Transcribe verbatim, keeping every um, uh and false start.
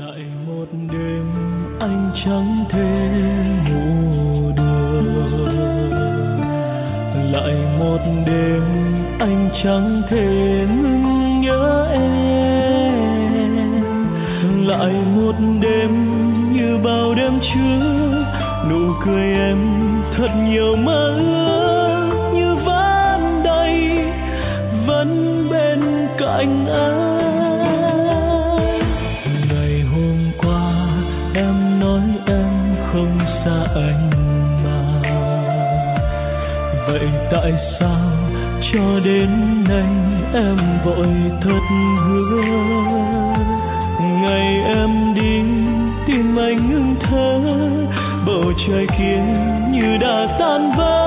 lại một đêm anh chẳng thể ngủ được, lại một đêm anh chẳng thể ngừng nhớ em, lại một đêm như bao đêm trước, nụ cười em thật nhiều mơ ước như vẫn đây, vẫn bên cạnh anh. Ngày hôm qua em nói em không xa anh mà, vậy tại sao cho đến nay em vội thất hứa? Ngày em đi tim anh ngưng thở, bầu trời kia như đã tan vỡ.